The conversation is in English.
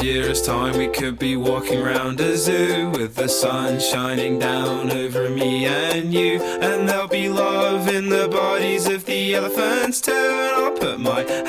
year's time we could be walking round a zoo with the sun shining down over me and you, and there'll be love in the bodies of the elephants too, and I'll put my